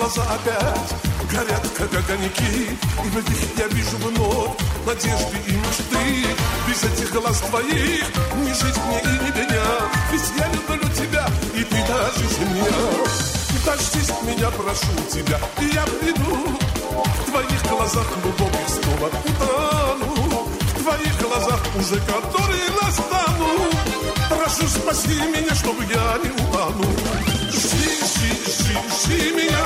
глаза опять горят, как огоньки, и в них я вижу вновь надежды и мечты. Без этих глаз твоих не жить мне и не меня, ведь я люблю тебя, и ты даже земля. Дождись меня, прошу тебя, и я приду. В твоих глазах глубоких снова утону, в твоих глазах уже которые настану. Прошу, спаси меня, чтобы я не утонул. Жди, жди, жди, жди меня.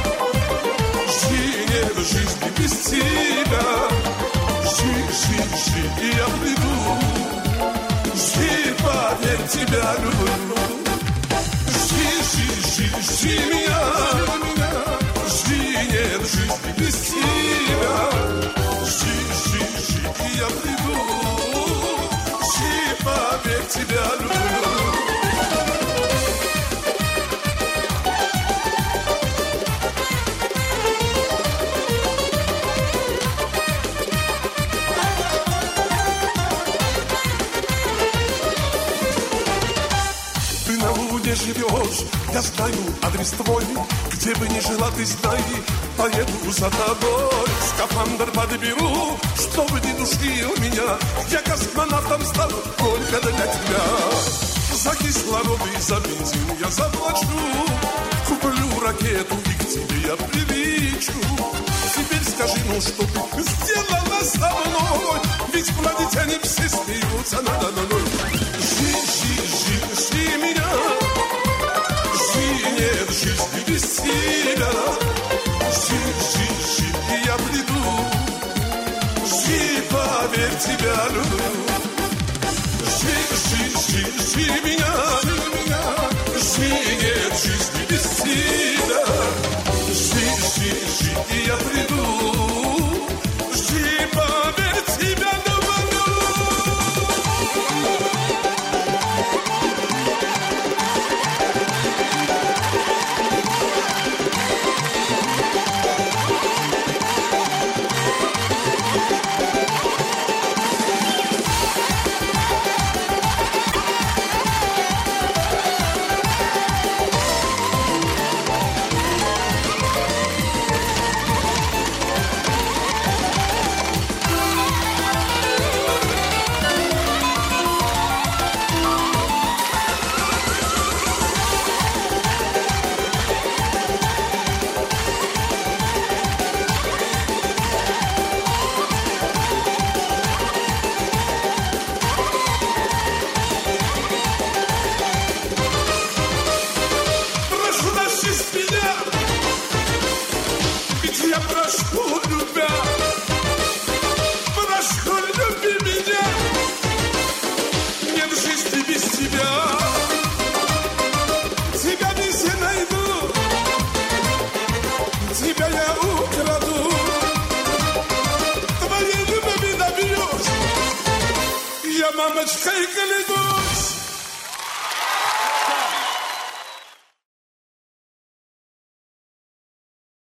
Жди, нет жизни без тебя. Жди, жди, жди, и я приду. Жди, поверь, тебя люблю. Жди, жди, жди, жди меня. Жди, нет жизни без тебя. Жди, жди, жди, и я приду. Жди, поверь, тебя люблю. Живешь, я знаю адрес твой, где бы ни жила ты, знай, поеду за тобой. Скафандр подберу, чтобы не душил меня, я космонавтом стану только для тебя. За кислород и за бензин я заплачу, куплю ракету и к тебе я прилечу. Теперь скажи, ну что ты сделала со мной, ведь планетяне все смеются надо мной. Жди, жди, жди, жди меня. Нет жизни без тебя. Жди, жди, жди, и я приду. Жди, поверь, тебя люблю. Жди, жди, жди, жди меня. Жди, нет жизни без тебя. Жди, жди, жди, и я приду. Жди, поверь, тебя люблю. Мамочка и колену.